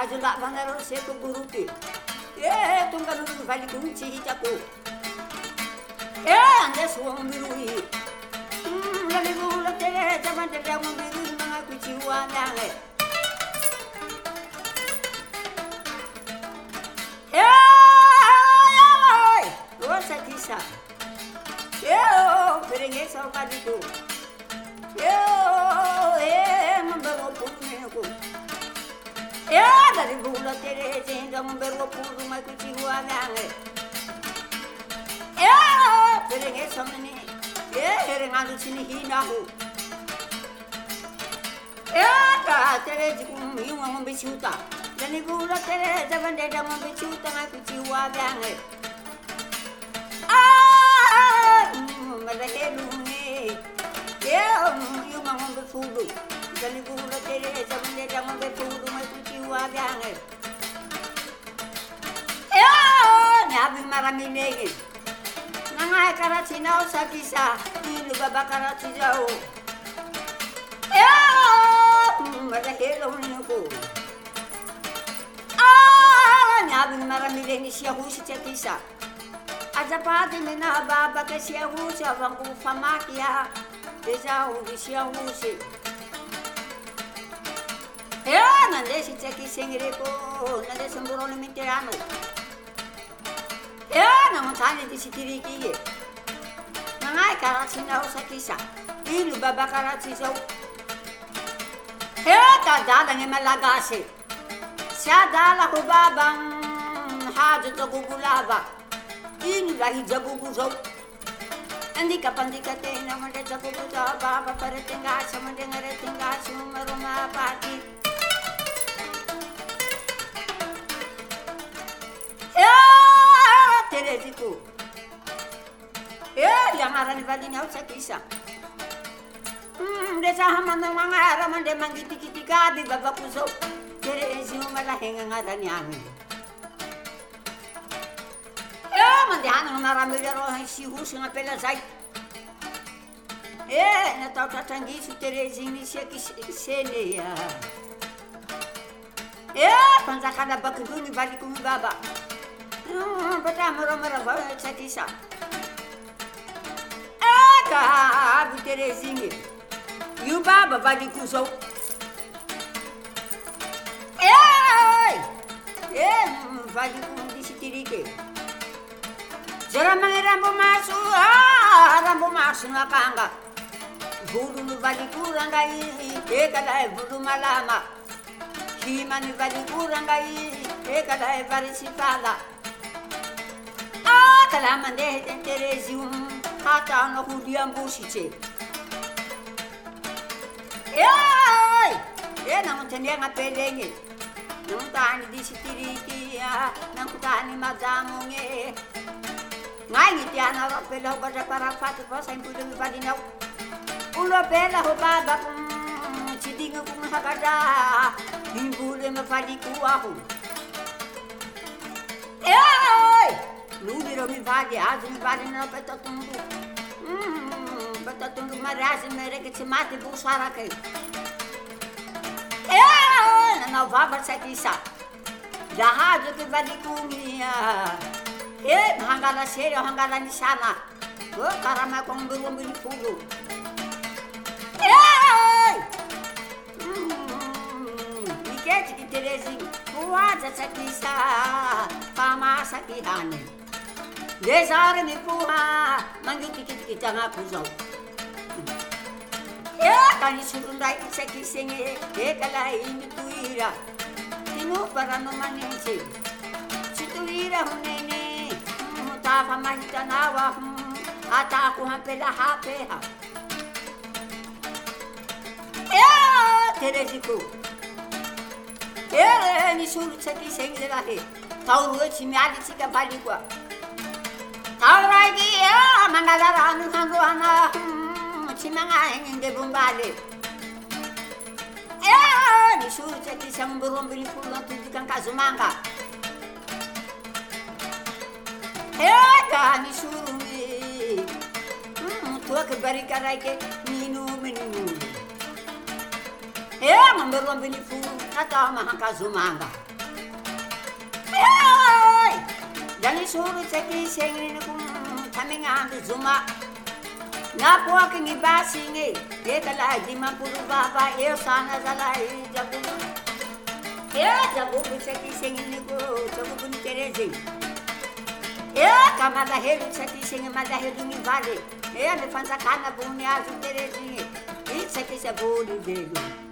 Ajula vanero seco buruti. Tunga no vale com chihichaku. Andes wong birui. La legula tere jamante jamu biru mga kuchiwa nange. Rosa kisa. Perenge sa padiku. Mambero purumeku. Dari bula tere jinda mambero puru mga kuchiwa nange. Perenge sa mani. Herengano sini hinahu. Tere jikum yung mambichuta. Dani gula tere javande da mambichuta na kuchiwa gange. Malahelunge. Yung mambifudu. Dani gula tere javande da mambifudu na kuchiwa gange. Nabi maraminege. Nangai karachi nao sakisa, ilu baba karachi jao. Malahelo niku. Nabi maramile ni siya husi chakisa. Aja pati mina baba ke siya husi avangu famakia. Deja uni siya husi. Nande si chakisa ngireko, nande semburone minteano. Namutani di sitiriki. Nangai karachi nao sakisa. Ilu baba karachi jao. Dada nge malagasi. Siya dala ko babang hajo to gugulaba. Ilu lahi jaguguzo. Andi kapandikate naman de jaguguzo baba pare tingasya mande ngare tingasya maruma pati. Teresiku. Yang arani bali nyau sakisa. Desa hamana mangara mande mangiti kiti gabi baba kuso. Teresi umala henga ngarani ami. Mande hanu narami dero si husi ngapela sai. Na tau tatangi su teresi ni seki sene ya. Panzakada bakuduni bali kumi baba. Bata mara bawa sakisa. Abu terezingi. You baba badi kuso. Badi kundi sitirike. Jara mangerambo masu, rambo masu nakanga. Bulu nu badi kuranga iri, ekala bulu malama. Hima nu badi kuranga iri, ekala varisipala. Kalamande terezium hata no hudiam busiche. Namun tanya ngapelenge. Nung tani di sitiriki ya, nang tani mazamunge. Ngai tiana ro pelo bada para fatu bosa impudu badi nau. Ulo bela ho baba cidinga kum hakada. Himbule mafadi kuahu. Lubiro mi vadi, azi mi vadi na petatundu. Petatundu marasi mereke cimati busara ke. Na vava sakisa. Dahajo ke vadi kumia. Hangala serio, hangala ni sana. Karama kong burung bini fugu. Miketi ki terezi. Kuwaja sakisa. Pama sakihane. Desare mi puha, mangiti kiti tanga kuzo. Kani surundai seki senge, kalai ini tuira. Tinu para no manense. Situira hunene, mutafa mahita nawa, ata aku hampela hapeha. Teresiku. Ni suru seki senge lahe. Tahu cimi ali cika bali kwa. Alrighty, mangalara anu hanruana, cimanga ingin bumbale. Ni suru ceki sang burung bili pulang tujukan kazumanga. Ni suru ni, tua kebari karai ke minu. Mamburung bili pulang kata mahang kazumanga. Dani suru seki sengini kum taminga andu zuma. Na poki ni basinge, ekala di mampuru baba eu sana zalai jabu. Jabu seki sengini ko jabu kun terezi. Kamada heru seki sengi mada heru ni vale. Ne fanza kana buni azu terezi. Seki se boli delu.